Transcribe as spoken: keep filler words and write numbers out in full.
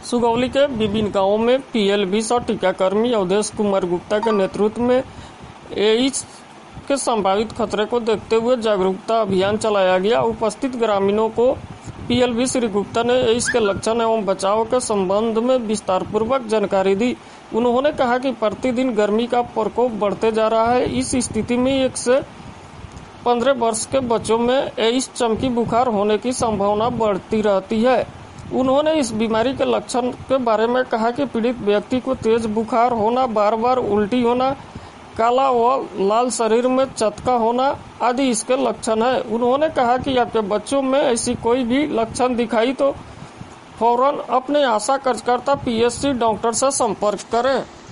सुगौली के विभिन्न गांवों में पीएलबी सौ टीकाकर्मी अवधेश कुमार गुप्ता के नेतृत्व में एईएस के संभावित खतरे को देखते हुए जागरूकता अभियान चलाया गया। उपस्थित ग्रामीणों को पीएलबी श्री गुप्ता ने एईएस के लक्षण एवं बचाव के संबंध में विस्तार पूर्वक जानकारी दी। उन्होंने कहा कि प्रतिदिन गर्मी का प्रकोप बढ़ते जा रहा है। इस स्थिति में एक से पंद्रह वर्ष के बच्चों में एईएस चमकी बुखार होने की संभावना बढ़ती रहती है। उन्होंने इस बीमारी के लक्षण के बारे में कहा कि पीड़ित व्यक्ति को तेज बुखार होना, बार बार उल्टी होना, काला व लाल शरीर में चटका होना आदि इसके लक्षण है। उन्होंने कहा कि आपके बच्चों में ऐसी कोई भी लक्षण दिखाई तो फौरन अपने आशा कार्यकर्ता पीएचसी डॉक्टर से संपर्क करें।